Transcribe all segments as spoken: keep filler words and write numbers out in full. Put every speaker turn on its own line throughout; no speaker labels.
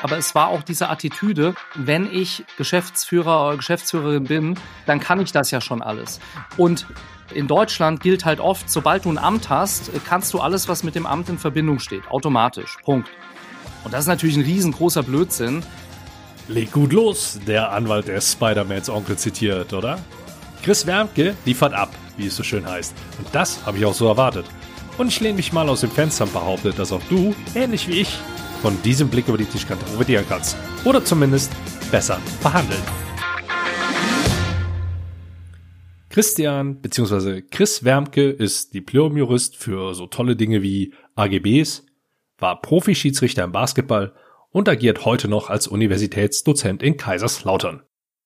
Aber es war auch diese Attitüde, wenn ich Geschäftsführer oder Geschäftsführerin bin, dann kann ich das ja schon alles. Und in Deutschland gilt halt oft, sobald du ein Amt hast, kannst du alles, was mit dem Amt in Verbindung steht, automatisch. Punkt. Und das ist natürlich ein riesengroßer Blödsinn.
Leg gut los, der Anwalt, der Spider-Mans Onkel zitiert, oder? Chris Wermke liefert ab, wie es so schön heißt. Und das habe ich auch so erwartet. Und ich lehne mich mal aus dem Fenster und behaupte, dass auch du, ähnlich wie ich, von diesem Blick über die Tischkante profitieren kannst. Oder zumindest besser verhandeln. Christian bzw. Chris Wermke ist Diplom-Jurist für so tolle Dinge wie A G Bs, war Profi-Schiedsrichter im Basketball und agiert heute noch als Universitätsdozent in Kaiserslautern.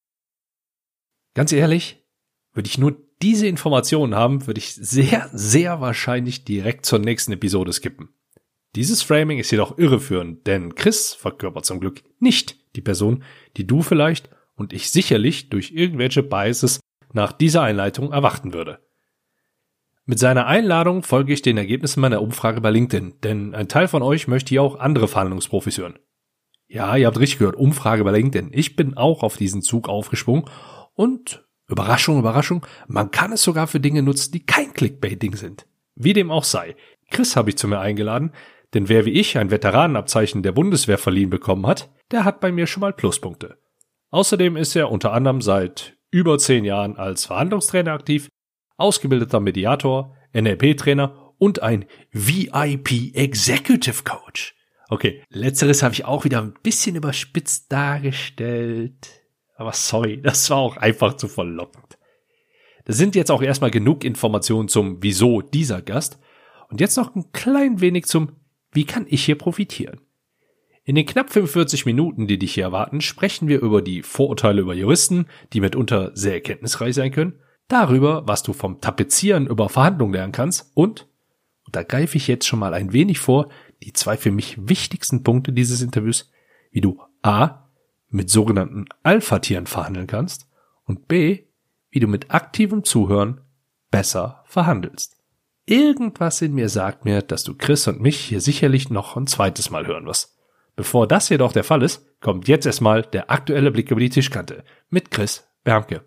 Ganz ehrlich, würde ich nur diese Informationen haben, würde ich sehr, sehr wahrscheinlich direkt zur nächsten Episode skippen. Dieses Framing ist jedoch irreführend, denn Chris verkörpert zum Glück nicht die Person, die du vielleicht und ich sicherlich durch irgendwelche Biases nach dieser Einleitung erwarten würde. Mit seiner Einladung folge ich den Ergebnissen meiner Umfrage bei LinkedIn, denn ein Teil von euch möchte hier auch andere Verhandlungsprofis hören. Ja, ihr habt richtig gehört, Umfrage bei LinkedIn. Ich bin auch auf diesen Zug aufgesprungen und Überraschung, Überraschung, man kann es sogar für Dinge nutzen, die kein Clickbaiting sind. Wie dem auch sei. Chris habe ich zu mir eingeladen, denn wer wie ich ein Veteranenabzeichen der Bundeswehr verliehen bekommen hat, der hat bei mir schon mal Pluspunkte. Außerdem ist er unter anderem seit über zehn Jahren als Verhandlungstrainer aktiv, ausgebildeter Mediator, N L P-Trainer und ein V I P Executive Coach. Okay, letzteres habe ich auch wieder ein bisschen überspitzt dargestellt. Aber sorry, das war auch einfach zu verlockend. Das sind jetzt auch erstmal genug Informationen zum Wieso dieser Gast. Und jetzt noch ein klein wenig zum Wie kann ich hier profitieren? In den knapp fünfundvierzig Minuten, die dich hier erwarten, sprechen wir über die Vorurteile über Juristen, die mitunter sehr erkenntnisreich sein können, darüber, was du vom Tapezieren über Verhandlungen lernen kannst und, und da greife ich jetzt schon mal ein wenig vor, die zwei für mich wichtigsten Punkte dieses Interviews, wie du a. mit sogenannten Alpha-Tieren verhandeln kannst und b. wie du mit aktivem Zuhören besser verhandelst. Irgendwas in mir sagt mir, dass du Chris und mich hier sicherlich noch ein zweites Mal hören wirst. Bevor das jedoch der Fall ist, kommt jetzt erstmal der aktuelle Blick über die Tischkante mit Chris Wermke.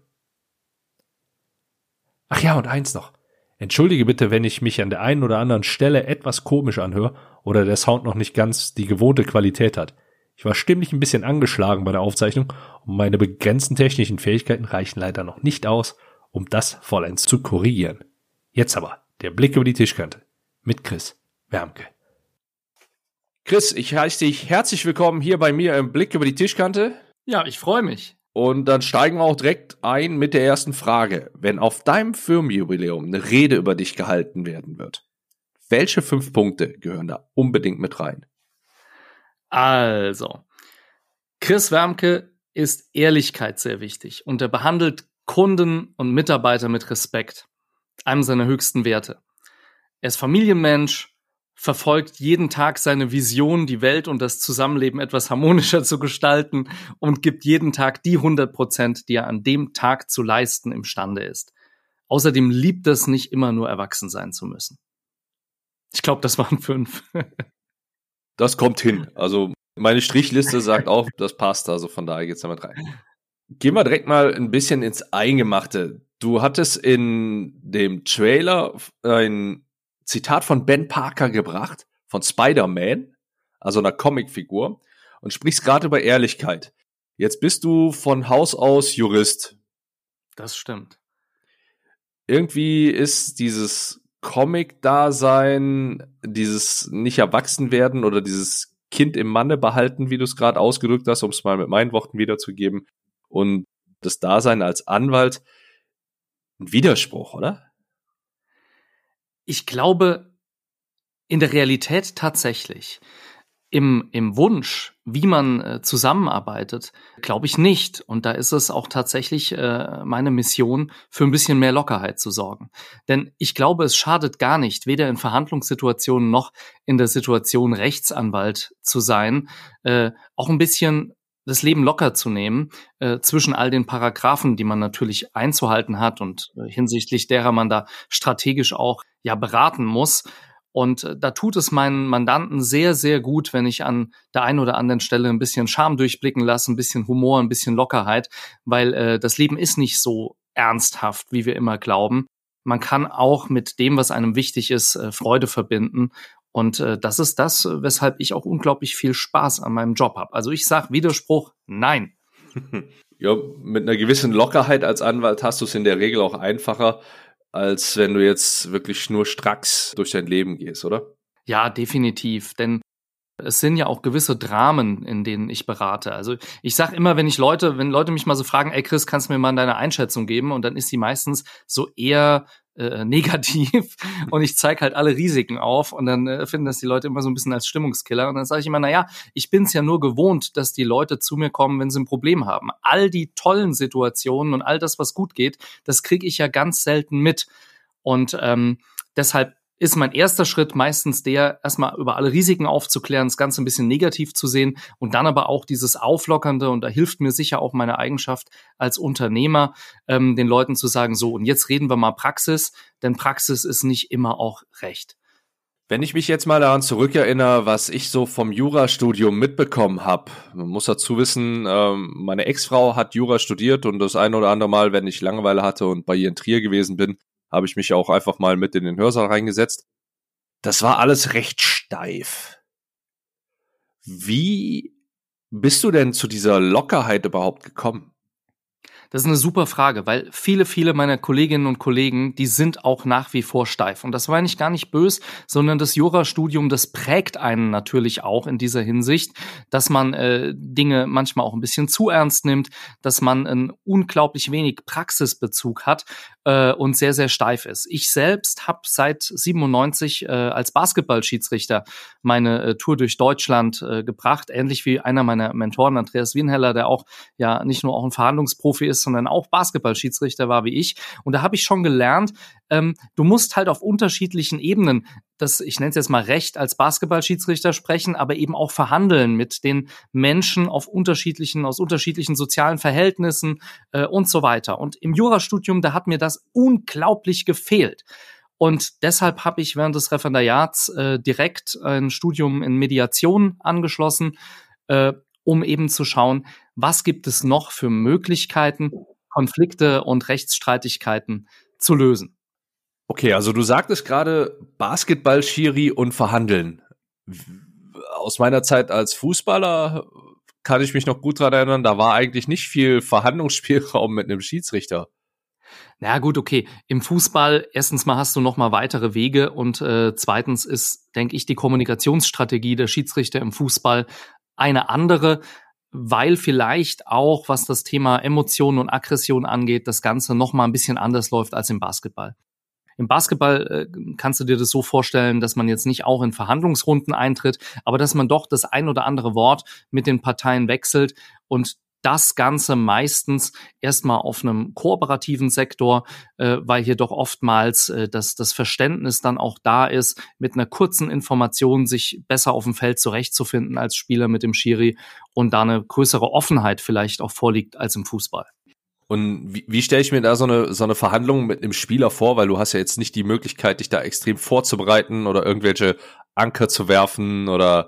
Ach ja, und eins noch. Entschuldige bitte, wenn ich mich an der einen oder anderen Stelle etwas komisch anhöre oder der Sound noch nicht ganz die gewohnte Qualität hat. Ich war stimmlich ein bisschen angeschlagen bei der Aufzeichnung und meine begrenzten technischen Fähigkeiten reichen leider noch nicht aus, um das vollends zu korrigieren. Jetzt aber der Blick über die Tischkante mit Chris Wermke. Chris, ich heiße dich herzlich willkommen hier bei mir im Blick über die Tischkante.
Ja, ich freue mich.
Und dann steigen wir auch direkt ein mit der ersten Frage. Wenn auf deinem Firmenjubiläum eine Rede über dich gehalten werden wird, welche fünf Punkte gehören da unbedingt mit rein?
Also, Chris Wermke ist Ehrlichkeit sehr wichtig und er behandelt Kunden und Mitarbeiter mit Respekt, einem seiner höchsten Werte. Er ist Familienmensch, verfolgt jeden Tag seine Vision, die Welt und das Zusammenleben etwas harmonischer zu gestalten und gibt jeden Tag die hundert Prozent, die er an dem Tag zu leisten imstande ist. Außerdem liebt es nicht immer nur erwachsen sein zu müssen. Ich glaube, das waren fünf.
Das kommt hin. Also meine Strichliste sagt auch, das passt. Also von daher geht's damit rein. Gehen wir direkt mal ein bisschen ins Eingemachte. Du hattest in dem Trailer ein Zitat von Ben Parker gebracht, von Spider-Man, also einer Comicfigur, und sprichst gerade über Ehrlichkeit. Jetzt bist du von Haus aus Jurist.
Das stimmt.
Irgendwie ist dieses Comic-Dasein, dieses nicht erwachsen werden oder dieses Kind im Manne behalten, wie du es gerade ausgedrückt hast, um es mal mit meinen Worten wiederzugeben, und das Dasein als Anwalt ein Widerspruch, oder?
Ich glaube, in der Realität tatsächlich. Im, im Wunsch, wie man äh, zusammenarbeitet, glaube ich nicht. Und da ist es auch tatsächlich äh, meine Mission, für ein bisschen mehr Lockerheit zu sorgen. Denn ich glaube, es schadet gar nicht, weder in Verhandlungssituationen noch in der Situation Rechtsanwalt zu sein, äh, auch ein bisschen das Leben locker zu nehmen, äh, zwischen all den Paragraphen, die man natürlich einzuhalten hat und äh, hinsichtlich derer man da strategisch auch ja beraten muss. Und äh, da tut es meinen Mandanten sehr, sehr gut, wenn ich an der einen oder anderen Stelle ein bisschen Charme durchblicken lasse, ein bisschen Humor, ein bisschen Lockerheit, weil äh, das Leben ist nicht so ernsthaft, wie wir immer glauben. Man kann auch mit dem, was einem wichtig ist, äh, Freude verbinden. Und äh, das ist das, weshalb ich auch unglaublich viel Spaß an meinem Job habe. Also ich sage Widerspruch, nein.
Ja, mit einer gewissen Lockerheit als Anwalt hast du es in der Regel auch einfacher, als wenn du jetzt wirklich schnurstracks durch dein Leben gehst, oder?
Ja, definitiv. Denn es sind ja auch gewisse Dramen, in denen ich berate. Also ich sage immer, wenn ich Leute, wenn Leute mich mal so fragen, ey Chris, kannst du mir mal deine Einschätzung geben? Und dann ist sie meistens so eher äh, negativ und ich zeige halt alle Risiken auf und dann äh, finden das die Leute immer so ein bisschen als Stimmungskiller. Und dann sage ich immer, naja, ich bin es ja nur gewohnt, dass die Leute zu mir kommen, wenn sie ein Problem haben. All die tollen Situationen und all das, was gut geht, das kriege ich ja ganz selten mit. Und ähm, deshalb ist mein erster Schritt meistens der, erstmal über alle Risiken aufzuklären, das Ganze ein bisschen negativ zu sehen und dann aber auch dieses Auflockernde, und da hilft mir sicher auch meine Eigenschaft als Unternehmer, ähm, den Leuten zu sagen, so, und jetzt reden wir mal Praxis, denn Praxis ist nicht immer auch Recht.
Wenn ich mich jetzt mal daran zurückerinnere, was ich so vom Jurastudium mitbekommen habe, man muss dazu wissen, ähm, meine Ex-Frau hat Jura studiert und das ein oder andere Mal, wenn ich Langeweile hatte und bei ihr in Trier gewesen bin, habe ich mich auch einfach mal mit in den Hörsaal reingesetzt. Das war alles recht steif. Wie bist du denn zu dieser Lockerheit überhaupt gekommen?
Das ist eine super Frage, weil viele, viele meiner Kolleginnen und Kollegen, die sind auch nach wie vor steif. Und das meine ich gar nicht böse, sondern das Jurastudium, das prägt einen natürlich auch in dieser Hinsicht, dass man äh, Dinge manchmal auch ein bisschen zu ernst nimmt, dass man einen unglaublich wenig Praxisbezug hat äh, und sehr, sehr steif ist. Ich selbst habe seit siebenundneunzig äh, als Basketballschiedsrichter meine äh, Tour durch Deutschland äh, gebracht, ähnlich wie einer meiner Mentoren, Andreas Wienheller, der auch ja nicht nur auch ein Verhandlungsprofi ist, sondern auch Basketballschiedsrichter war wie ich. Und da habe ich schon gelernt, ähm, du musst halt auf unterschiedlichen Ebenen, das, ich nenne es jetzt mal Recht als Basketballschiedsrichter sprechen, aber eben auch verhandeln mit den Menschen auf unterschiedlichen, aus unterschiedlichen sozialen Verhältnissen äh, und so weiter. Und im Jurastudium, da hat mir das unglaublich gefehlt. Und deshalb habe ich während des Referendariats äh, direkt ein Studium in Mediation angeschlossen, äh, um eben zu schauen, was gibt es noch für Möglichkeiten, Konflikte und Rechtsstreitigkeiten zu lösen.
Okay, also du sagtest gerade Basketball-Schiri und Verhandeln. Aus meiner Zeit als Fußballer kann ich mich noch gut daran erinnern, da war eigentlich nicht viel Verhandlungsspielraum mit einem Schiedsrichter.
Na gut, okay. Im Fußball, erstens mal hast du noch mal weitere Wege und äh, zweitens ist, denke ich, die Kommunikationsstrategie der Schiedsrichter im Fußball eine andere, weil vielleicht auch, was das Thema Emotionen und Aggression angeht, das Ganze noch mal ein bisschen anders läuft als im Basketball. Im Basketball äh, kannst du dir das so vorstellen, dass man jetzt nicht auch in Verhandlungsrunden eintritt, aber dass man doch das ein oder andere Wort mit den Parteien wechselt und das Ganze meistens erstmal auf einem kooperativen Sektor, äh, weil hier doch oftmals äh, das, das Verständnis dann auch da ist, mit einer kurzen Information sich besser auf dem Feld zurechtzufinden als Spieler mit dem Schiri und da eine größere Offenheit vielleicht auch vorliegt als im Fußball.
Und wie, wie stelle ich mir da so eine, so eine Verhandlung mit einem Spieler vor? Weil du hast ja jetzt nicht die Möglichkeit, dich da extrem vorzubereiten oder irgendwelche Anker zu werfen oder...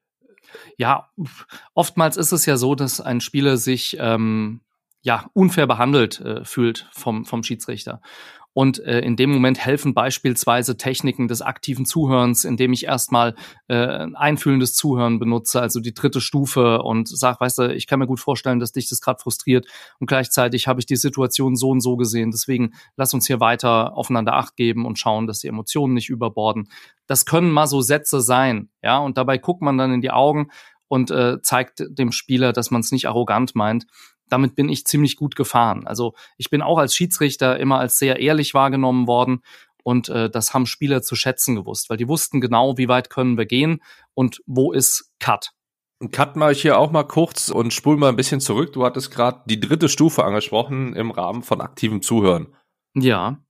Ja, oftmals ist es ja so, dass ein Spieler sich ähm, ja unfair behandelt äh, fühlt vom vom Schiedsrichter. Und äh, in dem Moment helfen beispielsweise Techniken des aktiven Zuhörens, indem ich erstmal äh, ein einfühlendes Zuhören benutze, also die dritte Stufe und sage, weißt du, ich kann mir gut vorstellen, dass dich das gerade frustriert und gleichzeitig habe ich die Situation so und so gesehen. Deswegen lass uns hier weiter aufeinander Acht geben und schauen, dass die Emotionen nicht überborden. Das können mal so Sätze sein, ja, und dabei guckt man dann in die Augen und äh, zeigt dem Spieler, dass man es nicht arrogant meint. Damit bin ich ziemlich gut gefahren. Also ich bin auch als Schiedsrichter immer als sehr ehrlich wahrgenommen worden und äh, das haben Spieler zu schätzen gewusst, weil die wussten genau, wie weit können wir gehen und wo ist Cut.
Cut mache ich hier auch mal kurz und spul mal ein bisschen zurück. Du hattest gerade die dritte Stufe angesprochen im Rahmen von aktivem Zuhören.
Ja.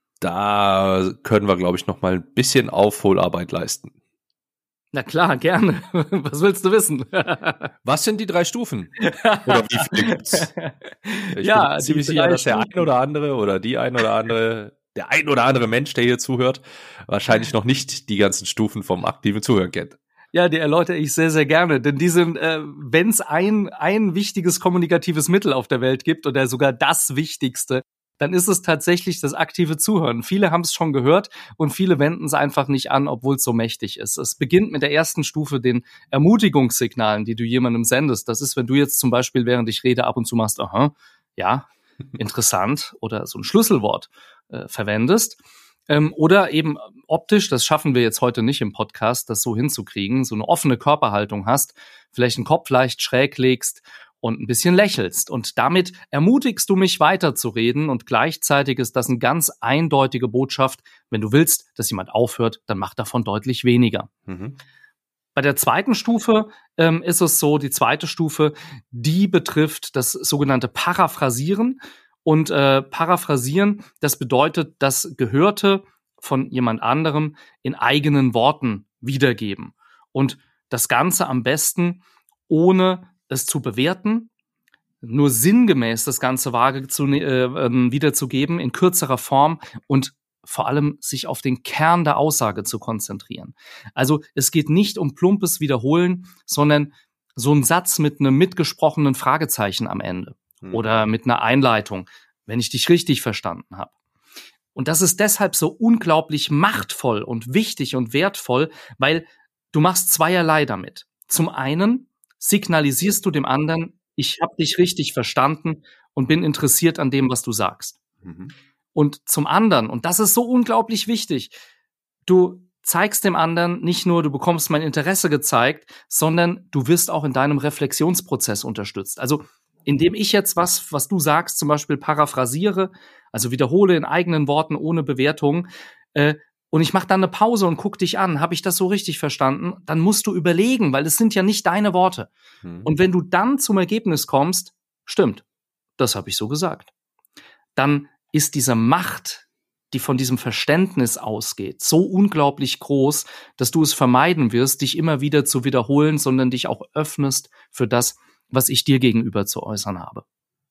Da können wir, glaube ich, noch mal ein bisschen Aufholarbeit leisten.
Na klar, gerne. Was willst du wissen?
Was sind die drei Stufen? Oder wie viele gibt's? Ich
ja,
bin ziemlich sicher, dass der ein oder andere oder die ein oder andere der ein oder andere Mensch, der hier zuhört, wahrscheinlich noch nicht die ganzen Stufen vom aktiven Zuhören kennt.
Ja, die erläutere ich sehr, sehr gerne, denn die sind, äh, wenn es ein, ein wichtiges kommunikatives Mittel auf der Welt gibt oder sogar das Wichtigste, dann ist es tatsächlich das aktive Zuhören. Viele haben es schon gehört und viele wenden es einfach nicht an, obwohl es so mächtig ist. Es beginnt mit der ersten Stufe, den Ermutigungssignalen, die du jemandem sendest. Das ist, wenn du jetzt zum Beispiel, während ich rede, ab und zu machst, aha, ja, interessant oder so ein Schlüsselwort äh, verwendest. Ähm, oder eben optisch, das schaffen wir jetzt heute nicht im Podcast, das so hinzukriegen, so eine offene Körperhaltung hast, vielleicht den Kopf leicht schräg legst und ein bisschen lächelst. Und damit ermutigst du mich weiterzureden und gleichzeitig ist das eine ganz eindeutige Botschaft. Wenn du willst, dass jemand aufhört, dann mach davon deutlich weniger. Mhm. Bei der zweiten Stufe ähm, ist es so, die zweite Stufe, die betrifft das sogenannte Paraphrasieren. Und äh, Paraphrasieren, das bedeutet, das Gehörte von jemand anderem in eigenen Worten wiedergeben. Und das Ganze am besten ohne es zu bewerten, nur sinngemäß das Ganze vage zu, äh, wiederzugeben, in kürzerer Form und vor allem sich auf den Kern der Aussage zu konzentrieren. Also es geht nicht um plumpes Wiederholen, sondern so ein Satz mit einem mitgesprochenen Fragezeichen am Ende hm. oder mit einer Einleitung, wenn ich dich richtig verstanden habe. Und das ist deshalb so unglaublich machtvoll und wichtig und wertvoll, weil du machst zweierlei damit. Zum einen signalisierst du dem anderen, ich habe dich richtig verstanden und bin interessiert an dem, was du sagst. Mhm. Und zum anderen, und das ist so unglaublich wichtig, du zeigst dem anderen nicht nur, du bekommst mein Interesse gezeigt, sondern du wirst auch in deinem Reflexionsprozess unterstützt. Also indem ich jetzt was, was du sagst, zum Beispiel paraphrasiere, also wiederhole in eigenen Worten ohne Bewertung, äh, und ich mache dann eine Pause und guck dich an, habe ich das so richtig verstanden? Dann musst du überlegen, weil es sind ja nicht deine Worte. Hm. Und wenn du dann zum Ergebnis kommst, stimmt, das habe ich so gesagt, dann ist diese Macht, die von diesem Verständnis ausgeht, so unglaublich groß, dass du es vermeiden wirst, dich immer wieder zu wiederholen, sondern dich auch öffnest für das, was ich dir gegenüber zu äußern habe.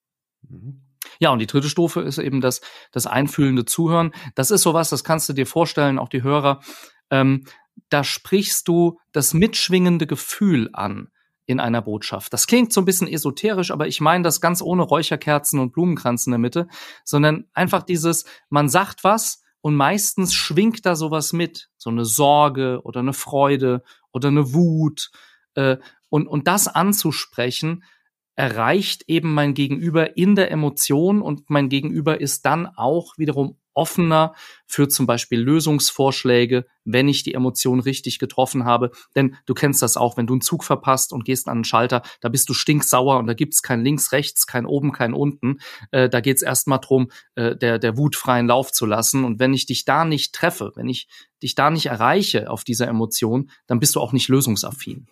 Mhm. Ja, und die dritte Stufe ist eben das, das einfühlende Zuhören. Das ist sowas, das kannst du dir vorstellen, auch die Hörer. Ähm, da sprichst du das mitschwingende Gefühl an in einer Botschaft. Das klingt so ein bisschen esoterisch, aber ich meine das ganz ohne Räucherkerzen und Blumenkranz in der Mitte, sondern einfach dieses, man sagt was und meistens schwingt da sowas mit. So eine Sorge oder eine Freude oder eine Wut. Äh, und, und das anzusprechen, erreicht eben mein Gegenüber in der Emotion und mein Gegenüber ist dann auch wiederum offener für zum Beispiel Lösungsvorschläge, wenn ich die Emotion richtig getroffen habe. Denn du kennst das auch, wenn du einen Zug verpasst und gehst an einen Schalter, da bist du stinksauer und da gibt's kein links, rechts, kein oben, kein unten. Äh, da geht's erstmal drum, äh, der, der Wut freien Lauf zu lassen. Und wenn ich dich da nicht treffe, wenn ich dich da nicht erreiche auf dieser Emotion, dann bist du auch nicht lösungsaffin.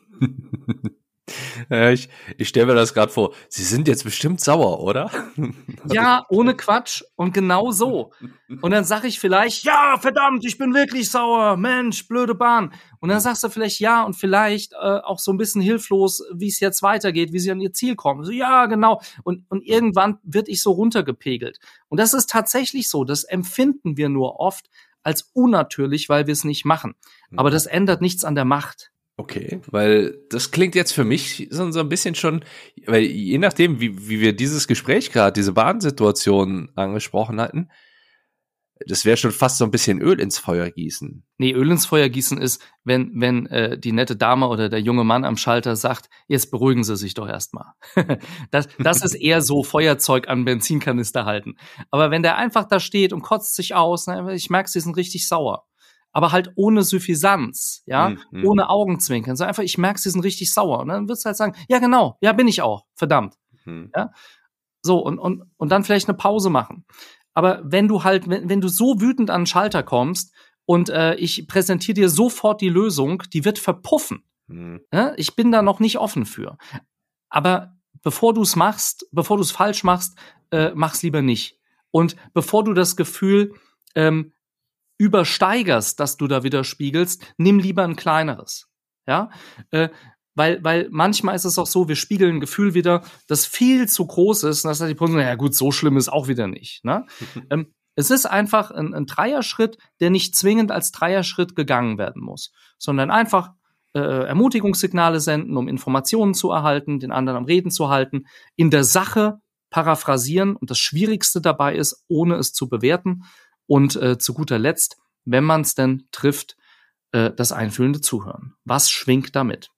Ja, ich ich stelle mir das gerade vor. Sie sind jetzt bestimmt sauer, oder?
Ja, ohne Quatsch und genau so. Und dann sag ich vielleicht, ja, verdammt, ich bin wirklich sauer, Mensch, blöde Bahn. Und dann sagst du vielleicht ja und vielleicht äh, auch so ein bisschen hilflos, wie es jetzt weitergeht, wie sie an ihr Ziel kommen. So, ja, genau. Und und irgendwann wird ich so runtergepegelt. Und das ist tatsächlich so. Das empfinden wir nur oft als unnatürlich, weil wir es nicht machen. Aber das ändert nichts an der Macht.
Okay, weil das klingt jetzt für mich so, so ein bisschen schon, weil je nachdem, wie, wie wir dieses Gespräch gerade, diese Bahnsituation angesprochen hatten, das wäre schon fast so ein bisschen Öl ins Feuer gießen.
Nee, Öl ins Feuer gießen ist, wenn wenn äh, die nette Dame oder der junge Mann am Schalter sagt, jetzt beruhigen Sie sich doch erstmal. das, das ist eher so Feuerzeug an Benzinkanister halten. Aber wenn der einfach da steht und kotzt sich aus, na, ich merke, Sie sind richtig sauer. Aber halt ohne Suffisanz, ja, mhm. ohne Augenzwinkern. So einfach, ich merke, sie sind richtig sauer. Und dann würdest du halt sagen, ja genau, ja bin ich auch, verdammt. Mhm. Ja? So, und, und, und dann vielleicht eine Pause machen. Aber wenn du halt, wenn, wenn du so wütend an den Schalter kommst und äh, ich präsentiere dir sofort die Lösung, die wird verpuffen. Mhm. Ja? Ich bin da noch nicht offen für. Aber bevor du es machst, bevor du es falsch machst, äh, mach's lieber nicht. Und bevor du das Gefühl ähm, übersteigerst, dass du da widerspiegelst, nimm lieber ein kleineres. Ja, äh, weil, weil manchmal ist es auch so, wir spiegeln ein Gefühl wieder, das viel zu groß ist, und das sagt die Person, ja gut, so schlimm ist auch wieder nicht. Ne? ähm, Es ist einfach ein, ein Dreierschritt, der nicht zwingend als Dreierschritt gegangen werden muss, sondern einfach äh, Ermutigungssignale senden, um Informationen zu erhalten, den anderen am Reden zu halten, in der Sache paraphrasieren und das Schwierigste dabei ist, ohne es zu bewerten und äh, zu guter Letzt, wenn man es denn trifft, äh, das einfühlende Zuhören. Was schwingt damit?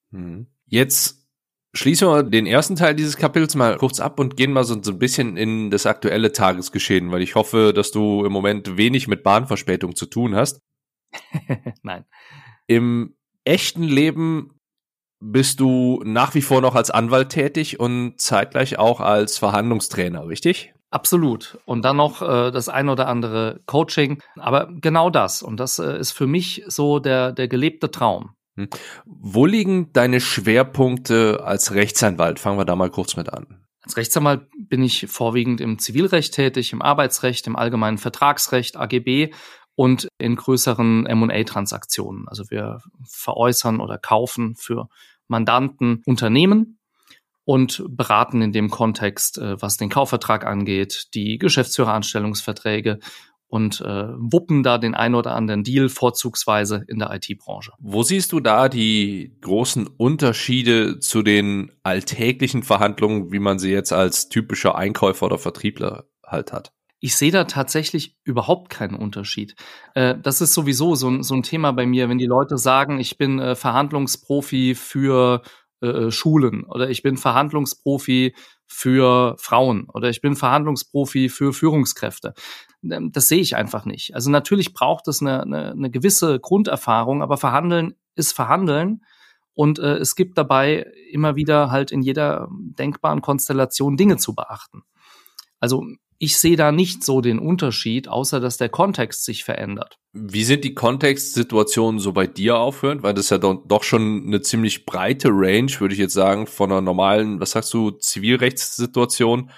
Jetzt schließen wir den ersten Teil dieses Kapitels mal kurz ab und gehen mal so, so ein bisschen in das aktuelle Tagesgeschehen, weil ich hoffe, dass du im Moment wenig mit Bahnverspätung zu tun hast.
Nein.
Im echten Leben bist du nach wie vor noch als Anwalt tätig und zeitgleich auch als Verhandlungstrainer, richtig?
Absolut. Und dann noch äh, das ein oder andere Coaching. Aber genau das. Und das äh, ist für mich so der, der gelebte Traum.
Hm. Wo liegen deine Schwerpunkte als Rechtsanwalt? Fangen wir da mal kurz mit an.
Als Rechtsanwalt bin ich vorwiegend im Zivilrecht tätig, im Arbeitsrecht, im allgemeinen Vertragsrecht, A G B und in größeren M und A-Transaktionen. Also wir veräußern oder kaufen für Mandanten Unternehmen und beraten in dem Kontext, was den Kaufvertrag angeht, die Geschäftsführeranstellungsverträge und äh, wuppen da den ein oder anderen Deal, vorzugsweise in der I T-Branche.
Wo siehst du da die großen Unterschiede zu den alltäglichen Verhandlungen, wie man sie jetzt als typischer Einkäufer oder Vertriebler halt hat?
Ich sehe da tatsächlich überhaupt keinen Unterschied. Äh, das ist sowieso so ein, so ein Thema bei mir, wenn die Leute sagen, ich bin äh, Verhandlungsprofi für äh, Schulen oder ich bin Verhandlungsprofi für Frauen oder ich bin Verhandlungsprofi für Führungskräfte. Das sehe ich einfach nicht. Also natürlich braucht es eine, eine, eine gewisse Grunderfahrung, aber Verhandeln ist Verhandeln und äh, es gibt dabei immer wieder halt in jeder denkbaren Konstellation Dinge zu beachten. Also ich sehe da nicht so den Unterschied, außer dass der Kontext sich verändert.
Wie sind die Kontextsituationen so bei dir aufhörend? Weil das ist ja doch schon eine ziemlich breite Range, würde ich jetzt sagen, von einer normalen, was sagst du, Zivilrechtssituation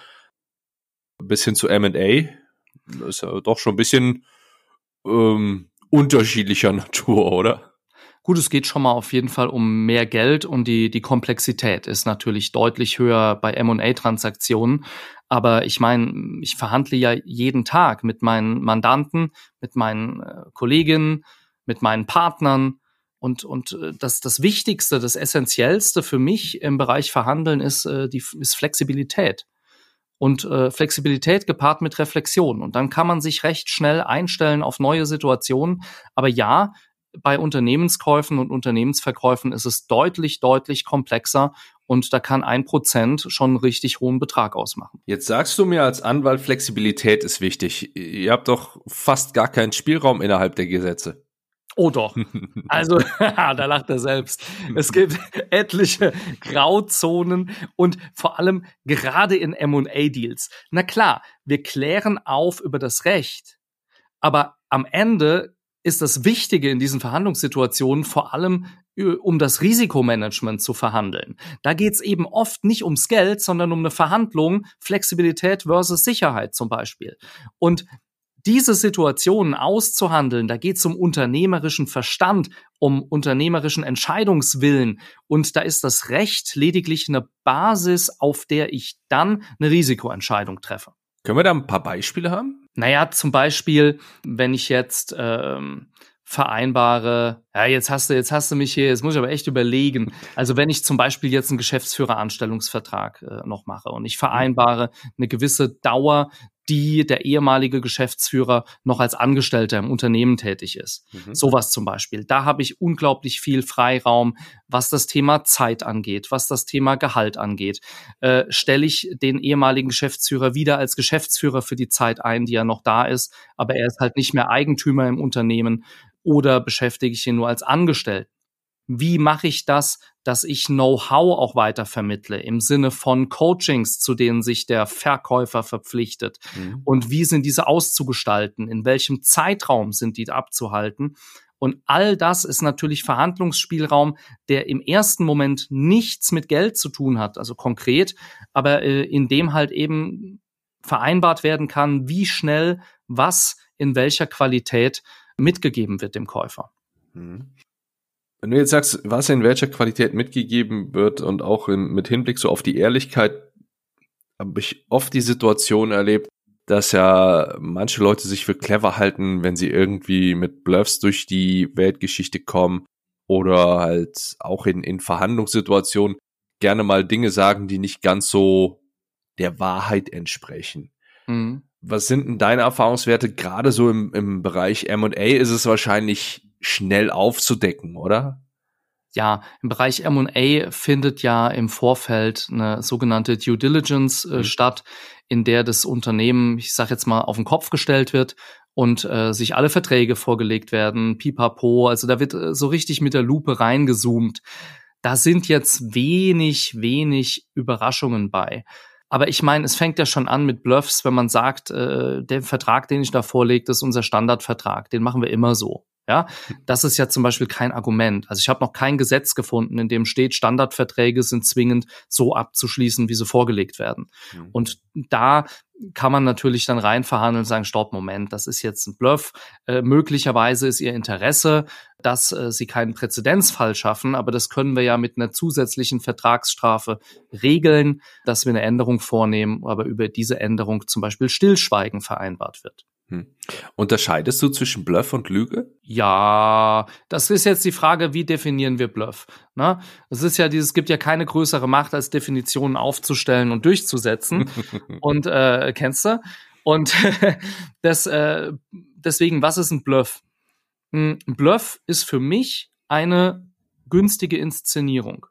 bis hin zu M und A. Das ist ja doch schon ein bisschen ähm, unterschiedlicher Natur, oder?
Gut, es geht schon mal auf jeden Fall um mehr Geld und die, die Komplexität ist natürlich deutlich höher bei M und A-Transaktionen. Aber ich meine, ich verhandle ja jeden Tag mit meinen Mandanten, mit meinen äh, Kolleginnen, mit meinen Partnern. Und, und äh, das, das Wichtigste, das Essentiellste für mich im Bereich Verhandeln ist, äh, die, ist Flexibilität. Und äh, Flexibilität gepaart mit Reflexion. Und dann kann man sich recht schnell einstellen auf neue Situationen. Aber ja, bei Unternehmenskäufen und Unternehmensverkäufen ist es deutlich, deutlich komplexer und da kann ein Prozent schon einen richtig hohen Betrag ausmachen.
Jetzt sagst du mir als Anwalt, Flexibilität ist wichtig. Ihr habt doch fast gar keinen Spielraum innerhalb der Gesetze.
Oh doch. Also, da lacht er selbst. Es gibt etliche Grauzonen und vor allem gerade in M und A-Deals. Na klar, wir klären auf über das Recht, aber am Ende ist das Wichtige in diesen Verhandlungssituationen vor allem um das Risikomanagement zu verhandeln. Da geht's eben oft nicht ums Geld, sondern um eine Verhandlung, Flexibilität versus Sicherheit zum Beispiel. Und diese Situationen auszuhandeln, da geht's um unternehmerischen Verstand, um unternehmerischen Entscheidungswillen. Und da ist das Recht lediglich eine Basis, auf der ich dann eine Risikoentscheidung treffe.
Können wir da ein paar Beispiele haben?
Naja, zum Beispiel, wenn ich jetzt ähm, vereinbare, ja, jetzt hast du, jetzt hast du mich hier, jetzt muss ich aber echt überlegen. Also wenn ich zum Beispiel jetzt einen Geschäftsführeranstellungsvertrag äh, noch mache und ich vereinbare eine gewisse Dauer, die der ehemalige Geschäftsführer noch als Angestellter im Unternehmen tätig ist. Mhm. Sowas zum Beispiel. Da habe ich unglaublich viel Freiraum, was das Thema Zeit angeht, was das Thema Gehalt angeht. Äh, stelle ich den ehemaligen Geschäftsführer wieder als Geschäftsführer für die Zeit ein, die er noch da ist, aber er ist halt nicht mehr Eigentümer im Unternehmen, oder beschäftige ich ihn nur als Angestellten? Wie mache ich das, dass ich Know-how auch weiter vermittle im Sinne von Coachings, zu denen sich der Verkäufer verpflichtet? Mhm. Und wie sind diese auszugestalten? In welchem Zeitraum sind die abzuhalten? Und all das ist natürlich Verhandlungsspielraum, der im ersten Moment nichts mit Geld zu tun hat, also konkret, aber äh, in dem halt eben vereinbart werden kann, wie schnell was in welcher Qualität mitgegeben wird dem Käufer.
Mhm. Wenn du jetzt sagst, was in welcher Qualität mitgegeben wird und auch in, mit Hinblick so auf die Ehrlichkeit, habe ich oft die Situation erlebt, dass ja manche Leute sich für clever halten, wenn sie irgendwie mit Bluffs durch die Weltgeschichte kommen oder halt auch in, in Verhandlungssituationen gerne mal Dinge sagen, die nicht ganz so der Wahrheit entsprechen.
Mhm.
Was sind denn deine Erfahrungswerte? Gerade so im, im Bereich M und A ist es wahrscheinlich schnell aufzudecken, oder?
Ja, im Bereich M und A findet ja im Vorfeld eine sogenannte Due Diligence äh,
Mhm.
statt, in der das Unternehmen, ich sage jetzt mal, auf den Kopf gestellt wird und äh, sich alle Verträge vorgelegt werden, pipapo, also da wird äh, so richtig mit der Lupe reingezoomt. Da sind jetzt wenig, wenig Überraschungen bei. Aber ich meine, es fängt ja schon an mit Bluffs, wenn man sagt, äh, der Vertrag, den ich da vorlege, das ist unser Standardvertrag, den machen wir immer so. Ja, das ist ja zum Beispiel kein Argument. Also ich habe noch kein Gesetz gefunden, in dem steht, Standardverträge sind zwingend so abzuschließen, wie sie vorgelegt werden.
Mhm.
Und da kann man natürlich dann rein verhandeln und sagen, stopp, Moment, das ist jetzt ein Bluff. Äh, möglicherweise ist ihr Interesse, dass äh, sie keinen Präzedenzfall schaffen, aber das können wir ja mit einer zusätzlichen Vertragsstrafe regeln, dass wir eine Änderung vornehmen, aber über diese Änderung zum Beispiel Stillschweigen vereinbart wird.
Hm. Unterscheidest du zwischen Bluff und Lüge?
Ja, das ist jetzt die Frage, wie definieren wir Bluff? Ne? Es ist ja dieses, es gibt ja keine größere Macht, als Definitionen aufzustellen und durchzusetzen. Und äh, kennst du? Und das, äh, deswegen, was ist ein Bluff? Ein Bluff ist für mich eine günstige Inszenierung.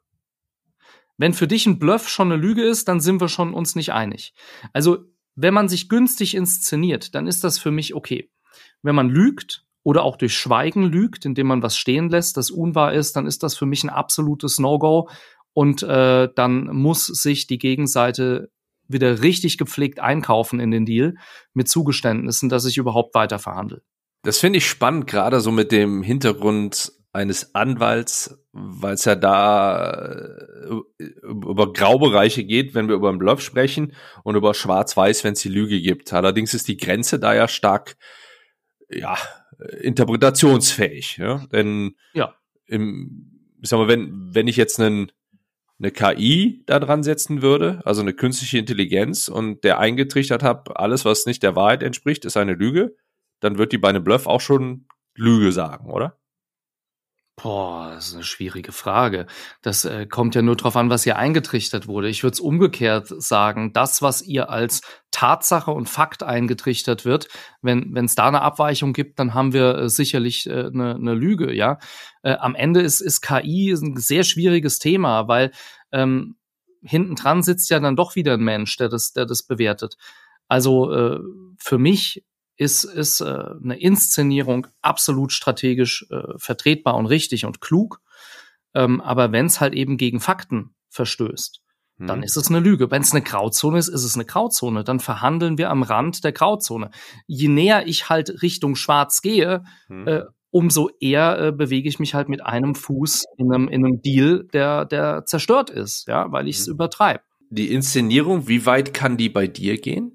Wenn für dich ein Bluff schon eine Lüge ist, dann sind wir schon uns nicht einig. Also wenn man sich günstig inszeniert, dann ist das für mich okay. Wenn man lügt oder auch durch Schweigen lügt, indem man was stehen lässt, das unwahr ist, dann ist das für mich ein absolutes No-Go. Und äh, dann muss sich die Gegenseite wieder richtig gepflegt einkaufen in den Deal mit Zugeständnissen, dass ich überhaupt weiter verhandle.
Das finde ich spannend, gerade so mit dem Hintergrund eines Anwalts, weil es ja da über Graubereiche geht, wenn wir über einen Bluff sprechen, und über Schwarz-Weiß, wenn es die Lüge gibt. Allerdings ist die Grenze da ja stark, ja, interpretationsfähig. Ja? Denn
ja.
im, ich sag mal, wenn wenn ich jetzt einen eine K I da dran setzen würde, also eine künstliche Intelligenz, und der eingetrichtert habe, alles, was nicht der Wahrheit entspricht, ist eine Lüge, dann wird die bei einem Bluff auch schon Lüge sagen, oder?
Boah, das ist eine schwierige Frage. Das äh, kommt ja nur drauf an, was hier eingetrichtert wurde. Ich würde es umgekehrt sagen, das, was ihr als Tatsache und Fakt eingetrichtert wird, wenn wenn es da eine Abweichung gibt, dann haben wir äh, sicherlich äh, eine, eine Lüge, ja. Äh, am Ende ist, ist K I ein sehr schwieriges Thema, weil ähm, hinten dran sitzt ja dann doch wieder ein Mensch, der das, der das bewertet. Also äh, für mich ist, ist äh, eine Inszenierung absolut strategisch äh, vertretbar und richtig und klug. Ähm, aber wenn es halt eben gegen Fakten verstößt, hm. dann ist es eine Lüge. Wenn es eine Grauzone ist, ist es eine Grauzone. Dann verhandeln wir am Rand der Grauzone. Je näher ich halt Richtung Schwarz gehe, hm. äh, umso eher äh, bewege ich mich halt mit einem Fuß in einem, in einem Deal, der, der zerstört ist, ja, weil ich es hm. übertreibe.
Die Inszenierung, wie weit kann die bei dir gehen?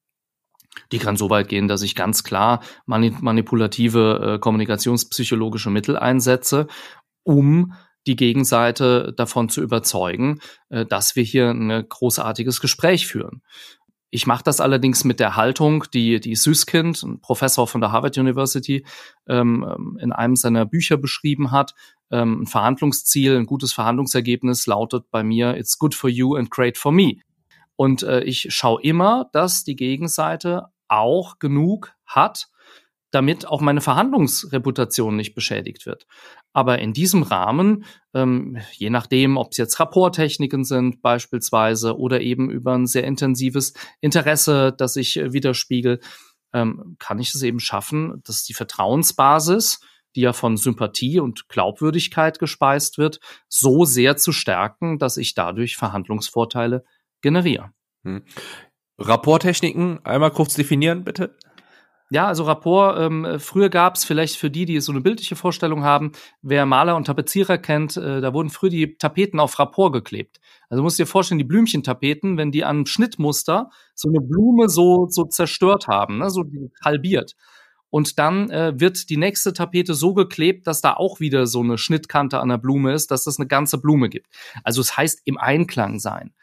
Die kann so weit gehen, dass ich ganz klar manipulative äh, kommunikationspsychologische Mittel einsetze, um die Gegenseite davon zu überzeugen, äh, dass wir hier ein großartiges Gespräch führen. Ich mache das allerdings mit der Haltung, die die Süskind, ein Professor von der Harvard University, ähm, in einem seiner Bücher beschrieben hat. Ähm, ein Verhandlungsziel, ein gutes Verhandlungsergebnis lautet bei mir, it's good for you and great for me. Und äh, ich schaue immer, dass die Gegenseite auch genug hat, damit auch meine Verhandlungsreputation nicht beschädigt wird. Aber in diesem Rahmen, ähm, je nachdem, ob es jetzt Rapporttechniken sind beispielsweise oder eben über ein sehr intensives Interesse, das ich äh, widerspiegel, ähm, kann ich es eben schaffen, dass die Vertrauensbasis, die ja von Sympathie und Glaubwürdigkeit gespeist wird, so sehr zu stärken, dass ich dadurch Verhandlungsvorteile generiere.
Hm. Rapporttechniken, einmal kurz definieren, bitte.
Ja, also Rapport, ähm, früher gab's vielleicht für die, die so eine bildliche Vorstellung haben, wer Maler und Tapezierer kennt, äh, da wurden früher die Tapeten auf Rapport geklebt. Also du musst dir vorstellen, die Blümchentapeten, wenn die an Schnittmuster so eine Blume so so zerstört haben, ne, so halbiert. Und dann äh, wird die nächste Tapete so geklebt, dass da auch wieder so eine Schnittkante an der Blume ist, dass das eine ganze Blume gibt. Also es heißt im Einklang sein.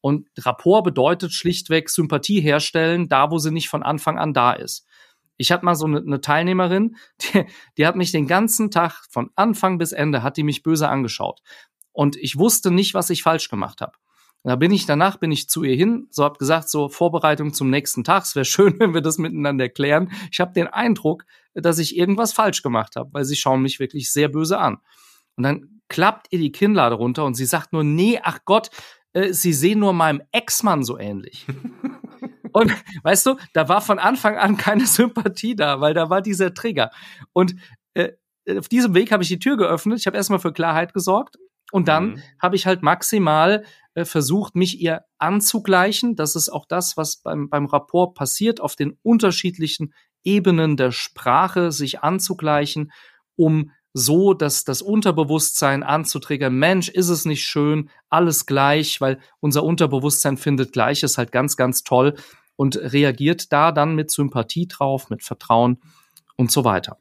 Und Rapport bedeutet schlichtweg Sympathie herstellen, da wo sie nicht von Anfang an da ist. Ich hatte mal so eine, eine Teilnehmerin, die, die hat mich den ganzen Tag von Anfang bis Ende, hat die mich böse angeschaut. Und ich wusste nicht, was ich falsch gemacht habe. Da bin ich danach, bin ich zu ihr hin, so hab gesagt, so Vorbereitung zum nächsten Tag, es wäre schön, wenn wir das miteinander klären. Ich habe den Eindruck, dass ich irgendwas falsch gemacht habe, weil sie schauen mich wirklich sehr böse an. Und dann klappt ihr die Kinnlade runter und sie sagt nur, nee, ach Gott, äh, sie sehen nur meinem Ex-Mann so ähnlich. Und weißt du, da war von Anfang an keine Sympathie da, weil da war dieser Trigger. Und äh, auf diesem Weg habe ich die Tür geöffnet. Ich habe erstmal für Klarheit gesorgt. Und dann mhm. habe ich halt maximal äh, versucht, mich ihr anzugleichen. Das ist auch das, was beim, beim Rapport passiert, auf den unterschiedlichen Ebenen der Sprache sich anzugleichen, um so dass das Unterbewusstsein anzutriggern. Mensch, ist es nicht schön, alles gleich, weil unser Unterbewusstsein findet Gleiches halt ganz, ganz toll und reagiert da dann mit Sympathie drauf, mit Vertrauen und so weiter.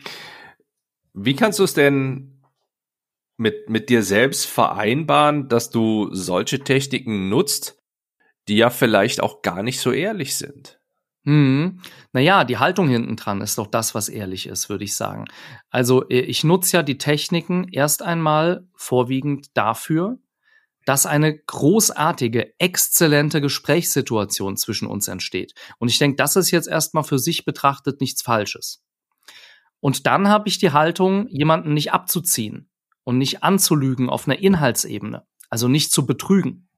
Wie kannst du es denn mit, mit dir selbst vereinbaren, dass du solche Techniken nutzt, die ja vielleicht auch gar nicht so ehrlich sind?
Hm. Naja, die Haltung hinten dran ist doch das, was ehrlich ist, würde ich sagen. Also ich nutze ja die Techniken erst einmal vorwiegend dafür, dass eine großartige, exzellente Gesprächssituation zwischen uns entsteht. Und ich denke, das ist jetzt erstmal für sich betrachtet nichts Falsches. Und dann habe ich die Haltung, jemanden nicht abzuziehen und nicht anzulügen auf einer Inhaltsebene, also nicht zu betrügen.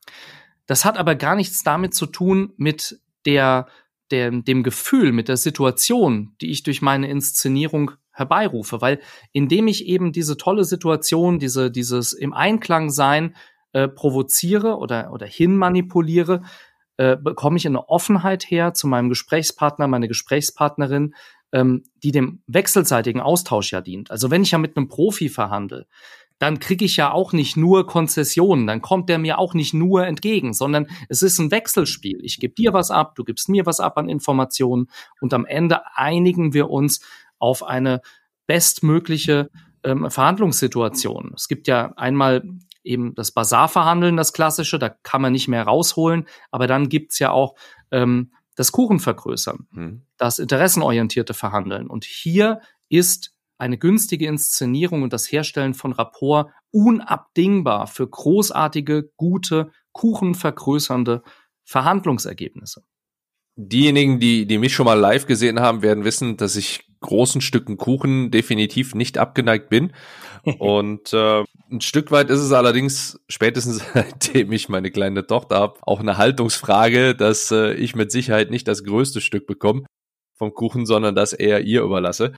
Das hat aber gar nichts damit zu tun mit der Der, dem Gefühl, mit der Situation, die ich durch meine Inszenierung herbeirufe. Weil indem ich eben diese tolle Situation, diese, dieses im Einklang sein äh, provoziere oder, oder hinmanipuliere, äh, bekomme ich eine Offenheit her zu meinem Gesprächspartner, meine Gesprächspartnerin, ähm, die dem wechselseitigen Austausch ja dient. Also wenn ich ja mit einem Profi verhandle, dann kriege ich ja auch nicht nur Konzessionen, dann kommt der mir auch nicht nur entgegen, sondern es ist ein Wechselspiel. Ich gebe dir was ab, du gibst mir was ab an Informationen und am Ende einigen wir uns auf eine bestmögliche ähm, Verhandlungssituation. Es gibt ja einmal eben das Basarverhandeln, das Klassische, da kann man nicht mehr rausholen, aber dann gibt's ja auch ähm, das Kuchenvergrößern, hm. das interessenorientierte Verhandeln. Und hier ist eine günstige Inszenierung und das Herstellen von Rapport unabdingbar für großartige, gute, kuchenvergrößernde Verhandlungsergebnisse.
Diejenigen, die, die mich schon mal live gesehen haben, werden wissen, dass ich großen Stücken Kuchen definitiv nicht abgeneigt bin. Und äh, ein Stück weit ist es allerdings, spätestens seitdem ich meine kleine Tochter habe, auch eine Haltungsfrage, dass äh, ich mit Sicherheit nicht das größte Stück bekomme vom Kuchen, sondern das eher ihr überlasse.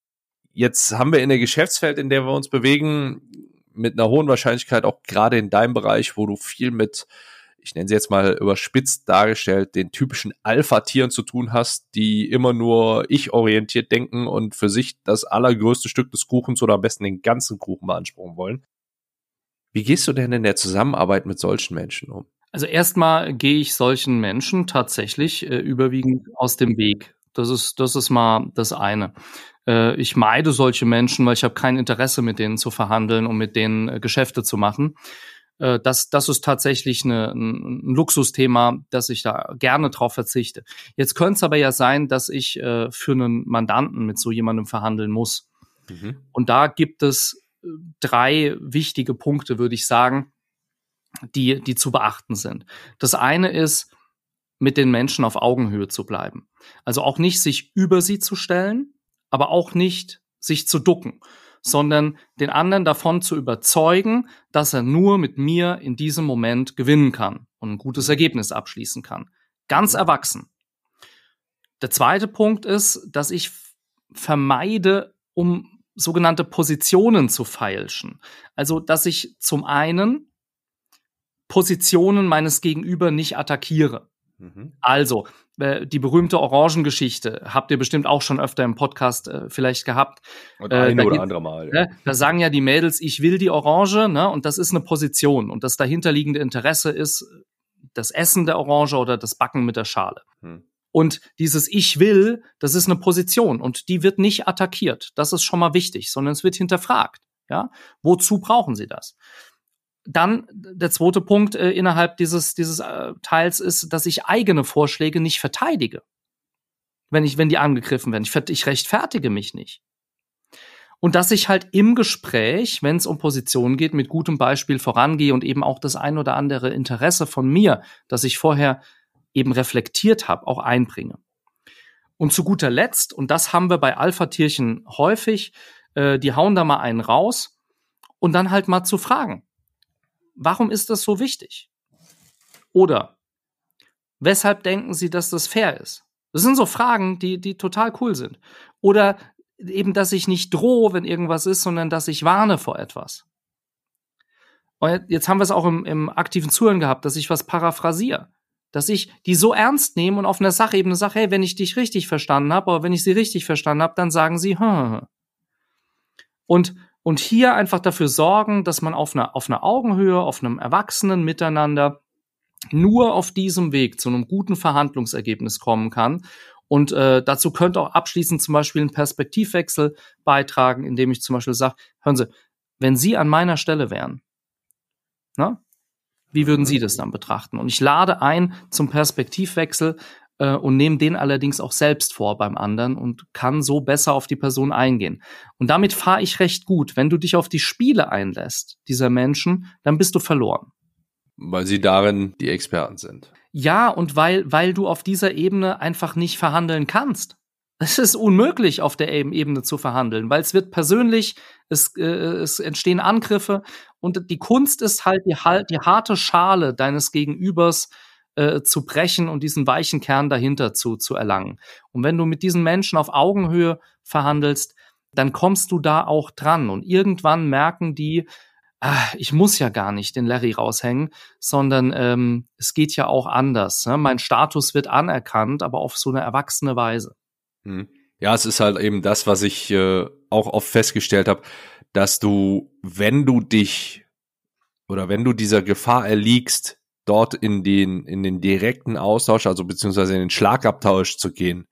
Jetzt haben wir in der Geschäftswelt, in der wir uns bewegen, mit einer hohen Wahrscheinlichkeit auch gerade in deinem Bereich, wo du viel mit, ich nenne sie jetzt mal überspitzt dargestellt, den typischen Alpha-Tieren zu tun hast, die immer nur ich-orientiert denken und für sich das allergrößte Stück des Kuchens oder am besten den ganzen Kuchen beanspruchen wollen. Wie gehst du denn in der Zusammenarbeit mit solchen Menschen um?
Also erstmal gehe ich solchen Menschen tatsächlich äh, überwiegend aus dem Weg. Das ist, das ist mal das eine. Äh, ich meide solche Menschen, weil ich habe kein Interesse, mit denen zu verhandeln und mit denen äh, Geschäfte zu machen. Äh, das, das ist tatsächlich eine, ein, ein Luxusthema, dass ich da gerne drauf verzichte. Jetzt könnte es aber ja sein, dass ich äh, für einen Mandanten mit so jemandem verhandeln muss. Mhm. Und da gibt es äh, drei wichtige Punkte, würde ich sagen, die, die zu beachten sind. Das eine ist, mit den Menschen auf Augenhöhe zu bleiben. Also auch nicht sich über sie zu stellen, aber auch nicht sich zu ducken, sondern den anderen davon zu überzeugen, dass er nur mit mir in diesem Moment gewinnen kann und ein gutes Ergebnis abschließen kann. Ganz erwachsen. Der zweite Punkt ist, dass ich vermeide, um sogenannte Positionen zu feilschen. Also, dass ich zum einen Positionen meines Gegenüber nicht attackiere. Also, äh, die berühmte Orangengeschichte habt ihr bestimmt auch schon öfter im Podcast äh, vielleicht gehabt.
Und ein äh, oder andere Mal. Ja.
Ne, da sagen ja die Mädels, ich will die Orange, ne, und das ist eine Position. Und das dahinterliegende Interesse ist das Essen der Orange oder das Backen mit der Schale. Hm. Und dieses Ich will, das ist eine Position und die wird nicht attackiert. Das ist schon mal wichtig, sondern es wird hinterfragt. Ja, wozu brauchen sie das? dann der zweite Punkt äh, innerhalb dieses dieses äh, Teils ist, dass ich eigene Vorschläge nicht verteidige, wenn ich wenn die angegriffen werden. Ich, ich rechtfertige mich nicht. Und dass ich halt im Gespräch, wenn es um Positionen geht, mit gutem Beispiel vorangehe und eben auch das ein oder andere Interesse von mir, das ich vorher eben reflektiert habe, auch einbringe. Und zu guter Letzt, und das haben wir bei Alpha-Tierchen häufig, äh, die hauen da mal einen raus und dann halt mal zu fragen, warum ist das so wichtig? Oder weshalb denken Sie, dass das fair ist? Das sind so Fragen, die, die total cool sind. Oder eben, dass ich nicht drohe, wenn irgendwas ist, sondern dass ich warne vor etwas. Und jetzt haben wir es auch im, im aktiven Zuhören gehabt, dass ich was paraphrasiere. Dass ich die so ernst nehme und auf einer Sachebene sage, hey, wenn ich dich richtig verstanden habe, oder wenn ich sie richtig verstanden habe, dann sagen sie, hm. Und, und hier einfach dafür sorgen, dass man auf einer, auf einer Augenhöhe, auf einem Erwachsenen miteinander nur auf diesem Weg zu einem guten Verhandlungsergebnis kommen kann. Und äh, dazu könnte auch abschließend zum Beispiel ein Perspektivwechsel beitragen, indem ich zum Beispiel sage, hören Sie, wenn Sie an meiner Stelle wären, na, wie würden Sie das dann betrachten? Und ich lade ein zum Perspektivwechsel äh, und nehme den allerdings auch selbst vor beim anderen und kann so besser auf die Person eingehen. Und damit fahre ich recht gut. Wenn du dich auf die Spiele einlässt, dieser Menschen, dann bist du verloren.
Weil sie darin die Experten sind.
Ja, und weil, weil du auf dieser Ebene einfach nicht verhandeln kannst. Es ist unmöglich, auf der Ebene zu verhandeln, weil es wird persönlich, es, äh, es entstehen Angriffe und die Kunst ist halt, die, die harte Schale deines Gegenübers äh, zu brechen und diesen weichen Kern dahinter zu, zu erlangen. Und wenn du mit diesen Menschen auf Augenhöhe verhandelst, dann kommst du da auch dran. Und irgendwann merken die, ah, ich muss ja gar nicht den Larry raushängen, sondern ähm, es geht ja auch anders. Ne? Mein Status wird anerkannt, aber auf so eine erwachsene Weise.
Ja, es ist halt eben das, was ich äh, auch oft festgestellt habe, dass du, wenn du dich oder wenn du dieser Gefahr erliegst, dort in den in den direkten Austausch, also beziehungsweise in den Schlagabtausch zu gehen,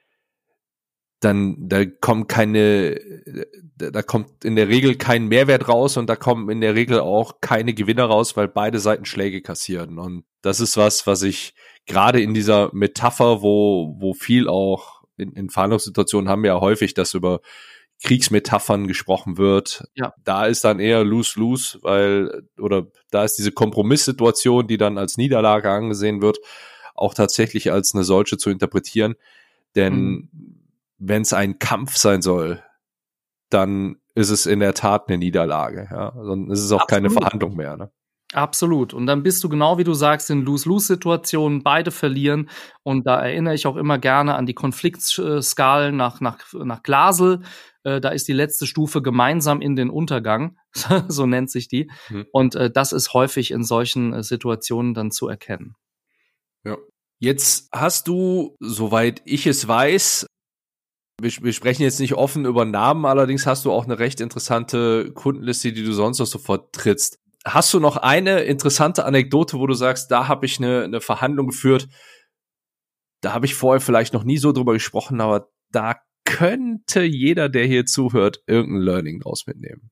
dann da kommt keine, da kommt in der Regel kein Mehrwert raus und da kommen in der Regel auch keine Gewinner raus, weil beide Seiten Schläge kassieren. Und das ist was, was ich gerade in dieser Metapher, wo wo viel auch in, in Verhandlungssituationen haben wir ja häufig, dass über Kriegsmetaphern gesprochen wird.
Ja.
Da ist dann eher lose-lose, weil, oder da ist diese Kompromisssituation, die dann als Niederlage angesehen wird, auch tatsächlich als eine solche zu interpretieren. Denn mhm. wenn es ein Kampf sein soll, dann ist es in der Tat eine Niederlage. Ja? Dann ist es auch Absolut. Keine Verhandlung mehr. Ne?
Absolut. Und dann bist du genau wie du sagst in Lose-Lose-Situationen, beide verlieren. Und da erinnere ich auch immer gerne an die Konfliktskalen nach, nach, nach Glasel. Äh, da ist die letzte Stufe gemeinsam in den Untergang. So nennt sich die. Hm. Und äh, das ist häufig in solchen äh, Situationen dann zu erkennen.
Ja. Jetzt hast du, soweit ich es weiß, wir, wir sprechen jetzt nicht offen über Namen, allerdings hast du auch eine recht interessante Kundenliste, die du sonst noch so vertrittst. Hast du noch eine interessante Anekdote, wo du sagst, da habe ich eine, eine Verhandlung geführt, da habe ich vorher vielleicht noch nie so drüber gesprochen, aber da könnte jeder, der hier zuhört, irgendein Learning draus mitnehmen?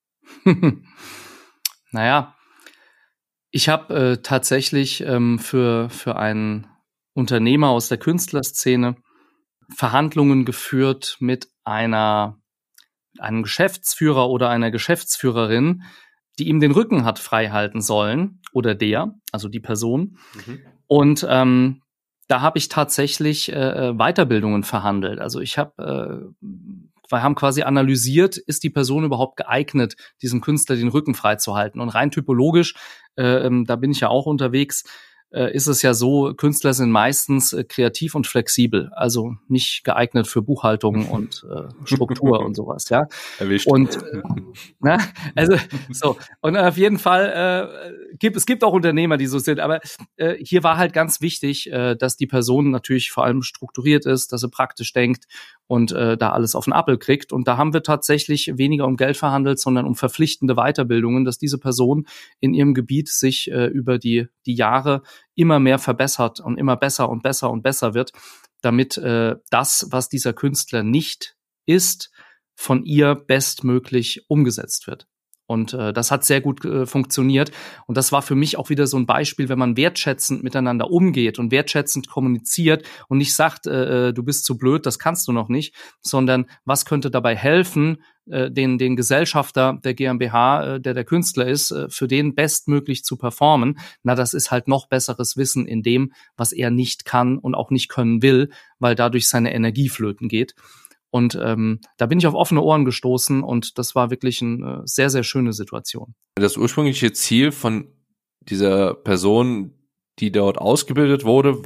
Naja, ich habe äh, tatsächlich ähm, für, für einen Unternehmer aus der Künstlerszene Verhandlungen geführt mit einer, einem Geschäftsführer oder einer Geschäftsführerin, die ihm den Rücken hat frei halten sollen, oder der, also die Person. Mhm. Und ähm, da habe ich tatsächlich äh, Weiterbildungen verhandelt. Also ich habe, äh, wir haben quasi analysiert, ist die Person überhaupt geeignet, diesem Künstler den Rücken frei zu halten. Und rein typologisch, äh, da bin ich ja auch unterwegs, äh, ist es ja so, Künstler sind meistens äh, kreativ und flexibel, also nicht geeignet für Buchhaltung und äh, Struktur und sowas, ja.
Erwischt.
Und äh, na, also so, und auf jeden Fall äh, gibt es gibt auch Unternehmer, die so sind, aber äh, hier war halt ganz wichtig, äh, dass die Person natürlich vor allem strukturiert ist, dass sie praktisch denkt und äh, da alles auf den Appel kriegt. Und da haben wir tatsächlich weniger um Geld verhandelt, sondern um verpflichtende Weiterbildungen, dass diese Person in ihrem Gebiet sich äh, über die die Jahre immer mehr verbessert und immer besser und besser und besser wird, damit äh, das, was dieser Künstler nicht ist, von ihr bestmöglich umgesetzt wird. Und äh, das hat sehr gut äh, funktioniert. Und das war für mich auch wieder so ein Beispiel, wenn man wertschätzend miteinander umgeht und wertschätzend kommuniziert und nicht sagt, äh, du bist zu blöd, das kannst du noch nicht, sondern was könnte dabei helfen, äh, den den Gesellschafter der GmbH, äh, der der Künstler ist, äh, für den bestmöglich zu performen. Na, das ist halt noch besseres Wissen in dem, was er nicht kann und auch nicht können will, weil dadurch seine Energie flöten geht. Und ähm, da bin ich auf offene Ohren gestoßen und das war wirklich eine sehr, sehr schöne Situation.
Das ursprüngliche Ziel von dieser Person, die dort ausgebildet wurde,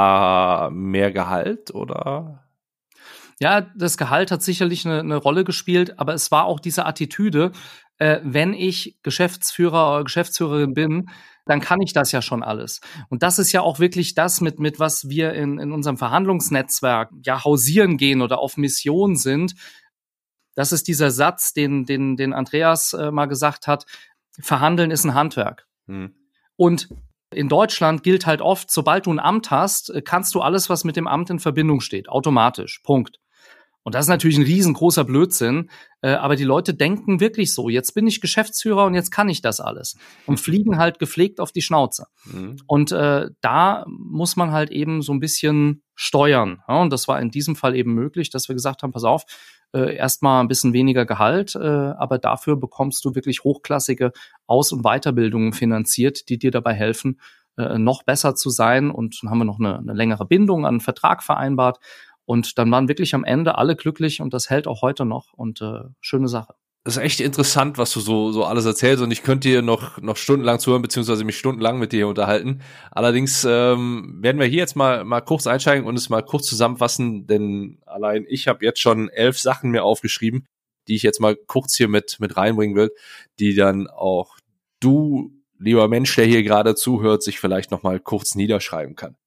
war mehr Gehalt, oder?
Ja, das Gehalt hat sicherlich eine, eine Rolle gespielt, aber es war auch diese Attitüde, äh, wenn ich Geschäftsführer oder Geschäftsführerin bin, dann kann ich das ja schon alles. Und das ist ja auch wirklich das, mit mit was wir in in unserem Verhandlungsnetzwerk ja hausieren gehen oder auf Mission sind. Das ist dieser Satz, den den den Andreas äh, mal gesagt hat: Verhandeln ist ein Handwerk.
Hm.
Und in Deutschland gilt halt oft, sobald du ein Amt hast, kannst du alles, was mit dem Amt in Verbindung steht, automatisch. Punkt. Und das ist natürlich ein riesengroßer Blödsinn, äh, aber die Leute denken wirklich so, jetzt bin ich Geschäftsführer und jetzt kann ich das alles und fliegen halt gepflegt auf die Schnauze.
Mhm.
Und äh, da muss man halt eben so ein bisschen steuern. Ja? Und das war in diesem Fall eben möglich, dass wir gesagt haben, pass auf, äh, erstmal ein bisschen weniger Gehalt, äh, aber dafür bekommst du wirklich hochklassige Aus- und Weiterbildungen finanziert, die dir dabei helfen, äh, noch besser zu sein. Und dann haben wir noch eine, eine längere Bindung an einen Vertrag vereinbart. Und dann waren wirklich am Ende alle glücklich und das hält auch heute noch und äh, schöne Sache.
Das ist echt interessant, was du so so alles erzählst und ich könnte dir noch noch stundenlang zuhören, beziehungsweise mich stundenlang mit dir unterhalten. Allerdings ähm, werden wir hier jetzt mal mal kurz einsteigen und es mal kurz zusammenfassen, denn allein ich habe jetzt schon elf Sachen mir aufgeschrieben, die ich jetzt mal kurz hier mit mit reinbringen will, die dann auch du, lieber Mensch, der hier gerade zuhört, sich vielleicht noch mal kurz niederschreiben kann.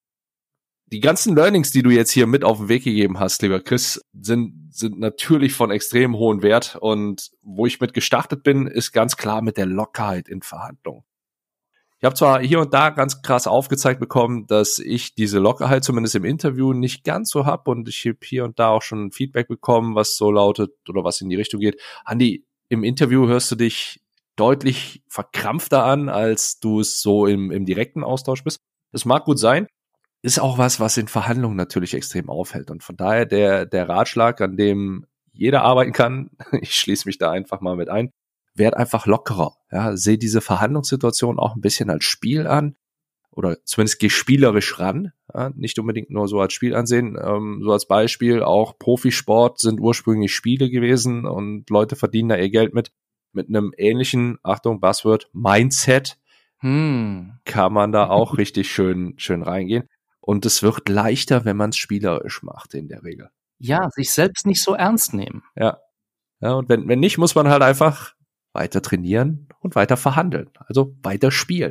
Die ganzen Learnings, die du jetzt hier mit auf den Weg gegeben hast, lieber Chris, sind sind natürlich von extrem hohem Wert. Und wo ich mit gestartet bin, ist ganz klar mit der Lockerheit in Verhandlungen. Ich habe zwar hier und da ganz krass aufgezeigt bekommen, dass ich diese Lockerheit zumindest im Interview nicht ganz so hab. Und ich habe hier und da auch schon Feedback bekommen, was so lautet oder was in die Richtung geht. Andi, im Interview hörst du dich deutlich verkrampfter an, als du es so im, im direkten Austausch bist. Das mag gut sein. Ist auch was, was in Verhandlungen natürlich extrem aufhält. Und von daher der, der Ratschlag, an dem jeder arbeiten kann, ich schließe mich da einfach mal mit ein, werd einfach lockerer. Ja, seh diese Verhandlungssituation auch ein bisschen als Spiel an oder zumindest geh spielerisch ran. Ja, nicht unbedingt nur so als Spiel ansehen. Ähm, so als Beispiel, auch Profisport sind ursprünglich Spiele gewesen und Leute verdienen da ihr Geld mit. Mit einem ähnlichen, Achtung, Buzzword, Mindset
Hm.
kann man da auch richtig schön, schön reingehen. Und es wird leichter, wenn man es spielerisch macht, in der Regel.
Ja, sich selbst nicht so ernst nehmen.
Ja. Ja, und wenn, wenn nicht, muss man halt einfach weiter trainieren und weiter verhandeln. Also weiter spielen.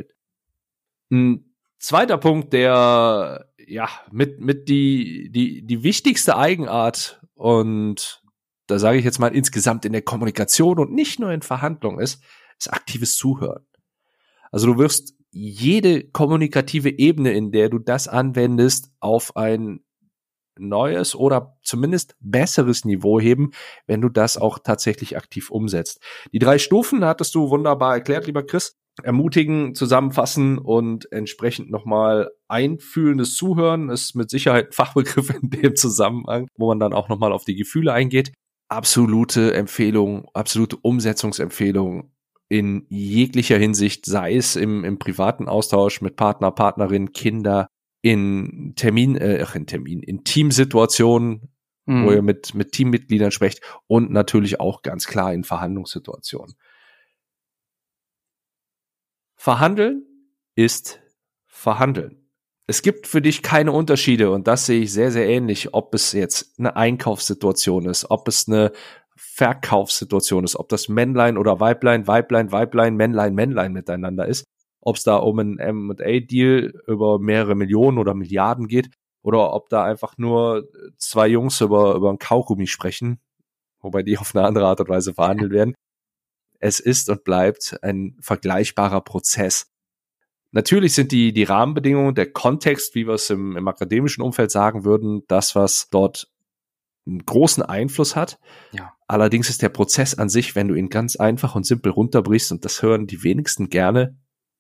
Ein zweiter Punkt, der, ja, mit, mit die, die, die wichtigste Eigenart und da sage ich jetzt mal insgesamt in der Kommunikation und nicht nur in Verhandlungen ist, ist aktives Zuhören. Also du wirst jede kommunikative Ebene, in der du das anwendest, auf ein neues oder zumindest besseres Niveau heben, wenn du das auch tatsächlich aktiv umsetzt. Die drei Stufen hattest du wunderbar erklärt, lieber Chris. Ermutigen, zusammenfassen und entsprechend nochmal einfühlendes Zuhören ist mit Sicherheit ein Fachbegriff in dem Zusammenhang, wo man dann auch nochmal auf die Gefühle eingeht. Absolute Empfehlung, absolute Umsetzungsempfehlung in jeglicher Hinsicht, sei es im, im privaten Austausch mit Partner, Partnerin, Kinder, in Termin, äh, in Termin, in Teamsituationen, mhm. wo ihr mit, mit Teammitgliedern sprecht und natürlich auch ganz klar in Verhandlungssituationen. Verhandeln ist Verhandeln. Es gibt für dich keine Unterschiede und das sehe ich sehr, sehr ähnlich, ob es jetzt eine Einkaufssituation ist, ob es eine Verkaufssituation ist, ob das Männlein oder Weiblein, Weiblein, Weiblein, Männlein, Männlein miteinander ist, ob es da um einen M und A-Deal über mehrere Millionen oder Milliarden geht oder ob da einfach nur zwei Jungs über, über ein Kaugummi sprechen, wobei die auf eine andere Art und Weise verhandelt werden. Es ist und bleibt ein vergleichbarer Prozess. Natürlich sind die, die Rahmenbedingungen, der Kontext, wie wir es im, im akademischen Umfeld sagen würden, das, was dort einen großen Einfluss hat.
Ja.
Allerdings ist der Prozess an sich, wenn du ihn ganz einfach und simpel runterbrichst, und das hören die wenigsten gerne,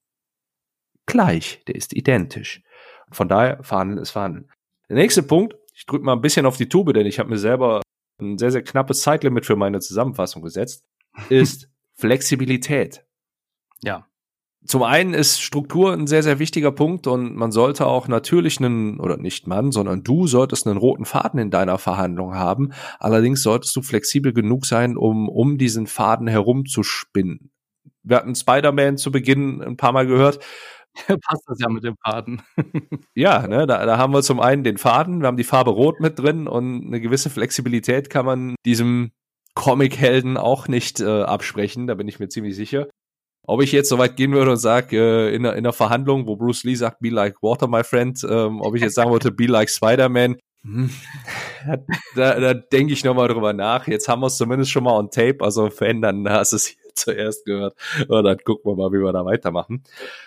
gleich, der ist identisch. Von daher, verhandeln ist verhandeln. Der nächste Punkt, ich drücke mal ein bisschen auf die Tube, denn ich habe mir selber ein sehr, sehr knappes Zeitlimit für meine Zusammenfassung gesetzt, ist Flexibilität.
Ja.
Zum einen ist Struktur ein sehr, sehr wichtiger Punkt und man sollte auch natürlich einen, oder nicht man, sondern du solltest einen roten Faden in deiner Verhandlung haben. Allerdings solltest du flexibel genug sein, um um diesen Faden herumzuspinnen. Wir hatten Spider-Man zu Beginn ein paar Mal gehört.
Passt das ja mit dem Faden.
Ja, ne, da, da haben wir zum einen den Faden, wir haben die Farbe Rot mit drin und eine gewisse Flexibilität kann man diesem Comic-Helden auch nicht äh, absprechen, da bin ich mir ziemlich sicher. Ob ich jetzt so weit gehen würde und sage, äh, in, in einer Verhandlung, wo Bruce Lee sagt, be like water, my friend, ähm, ob ich jetzt sagen wollte, be like Spider-Man, hm, da, da denke ich nochmal drüber nach. Jetzt haben wir es zumindest schon mal on tape, also verändern, hast es hier zuerst gehört. Und dann gucken wir mal, wie wir da weitermachen.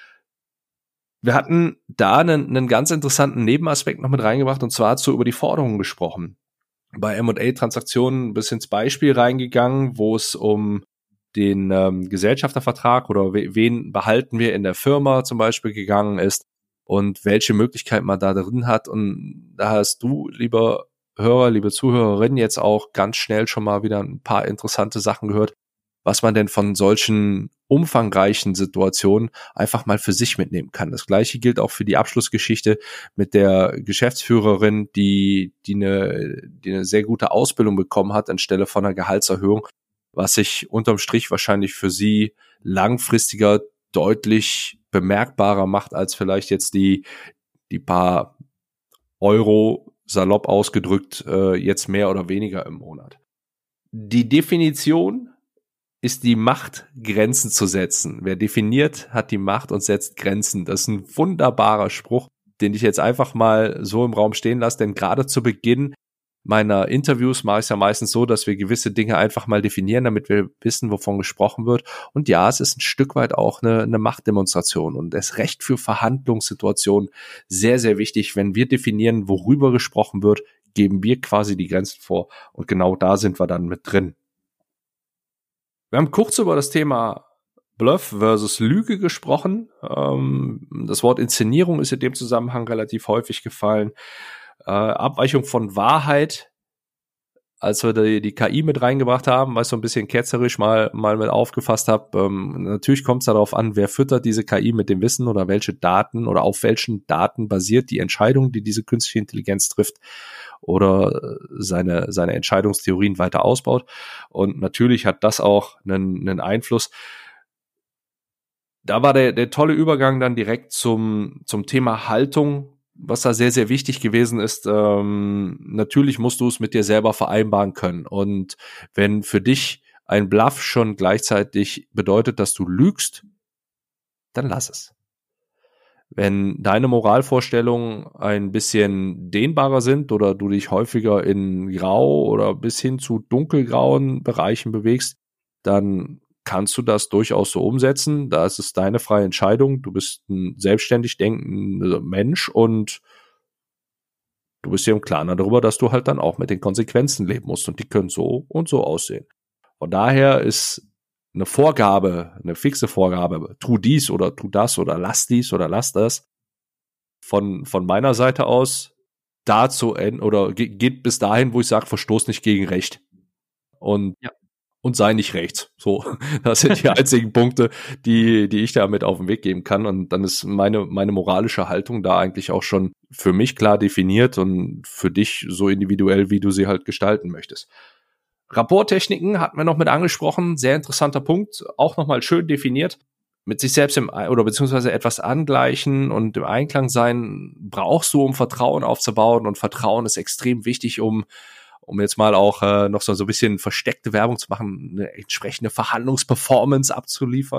Wir hatten da einen, einen ganz interessanten Nebenaspekt noch mit reingebracht, und zwar zu über die Forderungen gesprochen. Bei M und A-Transaktionen ein bisschen ins Beispiel reingegangen, wo es um den ähm, Gesellschaftervertrag oder we- wen behalten wir in der Firma zum Beispiel gegangen ist und welche Möglichkeit man da drin hat. Und da hast du, lieber Hörer, liebe Zuhörerin, jetzt auch ganz schnell schon mal wieder ein paar interessante Sachen gehört, was man denn von solchen umfangreichen Situationen einfach mal für sich mitnehmen kann. Das Gleiche gilt auch für die Abschlussgeschichte mit der Geschäftsführerin, die, die eine, die eine sehr gute Ausbildung bekommen hat anstelle von einer Gehaltserhöhung, was sich unterm Strich wahrscheinlich für sie langfristiger deutlich bemerkbarer macht als vielleicht jetzt die, die paar Euro, salopp ausgedrückt, äh, jetzt mehr oder weniger im Monat. Die Definition ist die Macht, Grenzen zu setzen. Wer definiert, hat die Macht und setzt Grenzen. Das ist ein wunderbarer Spruch, den ich jetzt einfach mal so im Raum stehen lasse, denn gerade zu Beginn meiner Interviews mache ich es ja meistens so, dass wir gewisse Dinge einfach mal definieren, damit wir wissen, wovon gesprochen wird. Und ja, es ist ein Stück weit auch eine, eine Machtdemonstration und das Recht für Verhandlungssituationen sehr, sehr wichtig. Wenn wir definieren, worüber gesprochen wird, geben wir quasi die Grenzen vor und genau da sind wir dann mit drin. Wir haben kurz über das Thema Bluff versus Lüge gesprochen. Ähm, das Wort Inszenierung ist in dem Zusammenhang relativ häufig gefallen. Äh, Abweichung von Wahrheit, als wir die, die K I mit reingebracht haben, was ich so ein bisschen ketzerisch mal, mal mit aufgefasst habe. Ähm, natürlich kommt es darauf an, wer füttert diese K I mit dem Wissen oder welche Daten oder auf welchen Daten basiert die Entscheidung, die diese künstliche Intelligenz trifft oder seine, seine Entscheidungstheorien weiter ausbaut. Und natürlich hat das auch einen, einen Einfluss. Da war der, der tolle Übergang dann direkt zum, zum Thema Haltung, was da sehr, sehr wichtig gewesen ist. Ähm, natürlich musst du es mit dir selber vereinbaren können. Und wenn für dich ein Bluff schon gleichzeitig bedeutet, dass du lügst, dann lass es. Wenn deine Moralvorstellungen ein bisschen dehnbarer sind oder du dich häufiger in grau oder bis hin zu dunkelgrauen Bereichen bewegst, dann kannst du das durchaus so umsetzen. Da ist es deine freie Entscheidung. Du bist ein selbstständig denkender Mensch und du bist dir im Klaren darüber, dass du halt dann auch mit den Konsequenzen leben musst und die können so und so aussehen. Von daher ist eine Vorgabe, eine fixe Vorgabe, tu dies oder tu das oder lass dies oder lass das, von, von meiner Seite aus dazu end, oder ge- geht bis dahin, wo ich sage, verstoß nicht gegen Recht. Und, ja. und sei nicht rechts. So, das sind die einzigen Punkte, die, die ich damit auf den Weg geben kann. Und dann ist meine, meine moralische Haltung da eigentlich auch schon für mich klar definiert und für dich so individuell, wie du sie halt gestalten möchtest. Rapporttechniken hatten wir noch mit angesprochen, sehr interessanter Punkt, auch nochmal schön definiert. Mit sich selbst im, oder beziehungsweise etwas angleichen und im Einklang sein brauchst du, um Vertrauen aufzubauen, und Vertrauen ist extrem wichtig, um um jetzt mal auch äh, noch so, so ein bisschen versteckte Werbung zu machen, eine entsprechende Verhandlungsperformance abzuliefern.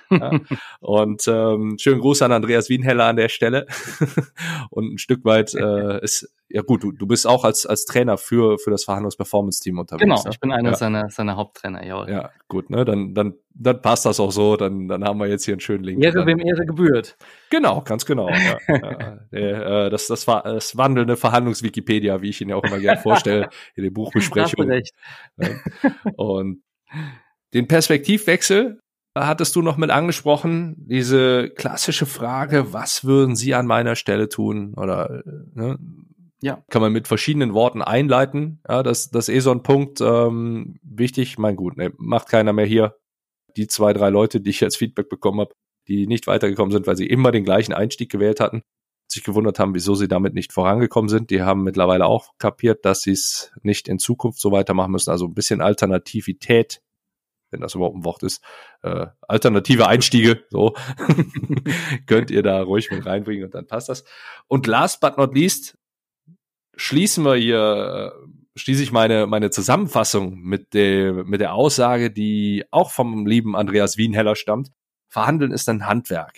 Ja. Und ähm, schönen Gruß an Andreas Wienheller an der Stelle. Und ein Stück weit äh, ist, ja gut, du, du bist auch als als Trainer für für das Verhandlungs-Performance-Team unterwegs.
Genau,
ne?
ich bin einer
ja.
seiner seiner Haupttrainer, jawohl.
Ja, gut, ne, dann dann dann passt das auch so, dann dann haben wir jetzt hier einen schönen Link.
Ehre, wem Ehre gebührt.
Genau, ganz genau. Ja. ja, der, äh, das das war das wandelnde Verhandlungs-Wikipedia, wie ich ihn ja auch immer gerne vorstelle in den Buchbesprechungen.
Hast du recht.
Und den Perspektivwechsel hattest du noch mit angesprochen, diese klassische Frage, was würden Sie an meiner Stelle tun? Oder ne,
ja.
Kann man mit verschiedenen Worten einleiten. Ja, das, das ist eh so ein Punkt ähm, wichtig. Mein gut, ne, macht keiner mehr hier. Die zwei, drei Leute, die ich als Feedback bekommen habe, die nicht weitergekommen sind, weil sie immer den gleichen Einstieg gewählt hatten, sich gewundert haben, wieso sie damit nicht vorangekommen sind. Die haben mittlerweile auch kapiert, dass sie es nicht in Zukunft so weitermachen müssen. Also ein bisschen Alternativität, wenn das überhaupt ein Wort ist, äh, alternative Einstiege, so könnt ihr da ruhig mit reinbringen und dann passt das. Und last but not least schließen wir hier, schließe ich meine meine Zusammenfassung mit der mit der Aussage, die auch vom lieben Andreas Wienheller stammt. Verhandeln ist ein Handwerk.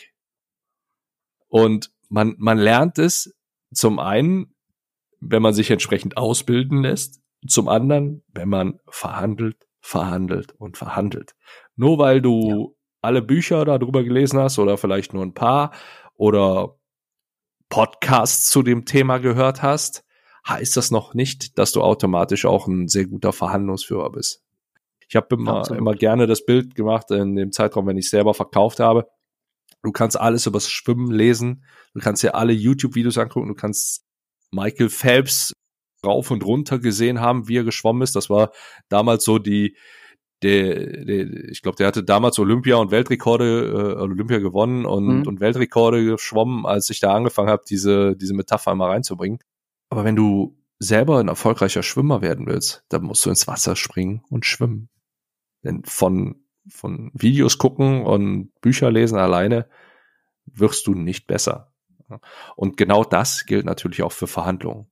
Und man man lernt es zum einen, wenn man sich entsprechend ausbilden lässt, zum anderen, wenn man verhandelt, verhandelt und verhandelt. Nur weil du ja. alle Bücher darüber gelesen hast oder vielleicht nur ein paar oder Podcasts zu dem Thema gehört hast, heißt das noch nicht, dass du automatisch auch ein sehr guter Verhandlungsführer bist. Ich habe immer, immer gerne das Bild gemacht in dem Zeitraum, wenn ich selber verkauft habe. Du kannst alles übers Schwimmen lesen, du kannst dir alle YouTube-Videos angucken, du kannst Michael Phelps rauf und runter gesehen haben, wie er geschwommen ist. Das war damals so die, der, der ich glaube, der hatte damals Olympia und Weltrekorde, äh, Olympia gewonnen und, mhm. und Weltrekorde geschwommen, als ich da angefangen habe, diese, diese Metapher mal reinzubringen. Aber wenn du selber ein erfolgreicher Schwimmer werden willst, dann musst du ins Wasser springen und schwimmen. Denn von, von Videos gucken und Bücher lesen alleine wirst du nicht besser. Und genau das gilt natürlich auch für Verhandlungen.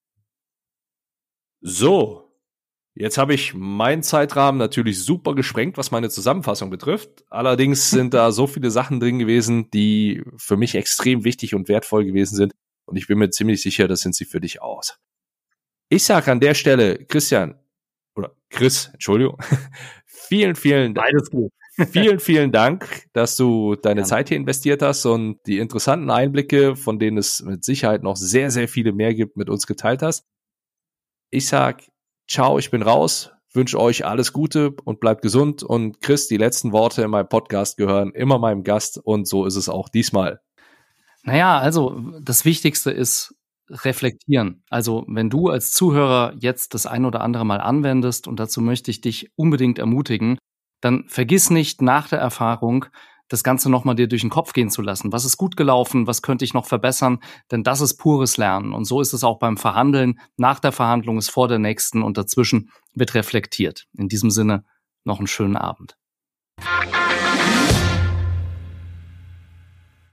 So, jetzt habe ich meinen Zeitrahmen natürlich super gesprengt, was meine Zusammenfassung betrifft. Allerdings sind da so viele Sachen drin gewesen, die für mich extrem wichtig und wertvoll gewesen sind. Und ich bin mir ziemlich sicher, das sind sie für dich aus. Ich sage an der Stelle, Christian, oder Chris, Entschuldigung, vielen, vielen Dank.
Beides gut.
Vielen, vielen Dank, dass du deine ja. Zeit hier investiert hast und die interessanten Einblicke, von denen es mit Sicherheit noch sehr, sehr viele mehr gibt, mit uns geteilt hast. Ich sag, ciao, ich bin raus, wünsche euch alles Gute und bleibt gesund. Und Chris, die letzten Worte in meinem Podcast gehören immer meinem Gast und so ist es auch diesmal.
Naja, also das Wichtigste ist reflektieren. Also wenn du als Zuhörer jetzt das ein oder andere Mal anwendest, und dazu möchte ich dich unbedingt ermutigen, dann vergiss nicht nach der Erfahrung, das Ganze nochmal dir durch den Kopf gehen zu lassen. Was ist gut gelaufen? Was könnte ich noch verbessern? Denn das ist pures Lernen. Und so ist es auch beim Verhandeln. Nach der Verhandlung ist vor der nächsten und dazwischen wird reflektiert. In diesem Sinne noch einen schönen Abend.